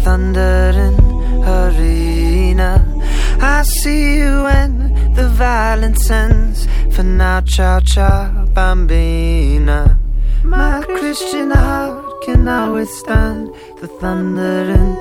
thundering arena. I see you when the violence ends. For now, ciao ciao bambina. My Christian heart cannot withstand the thundering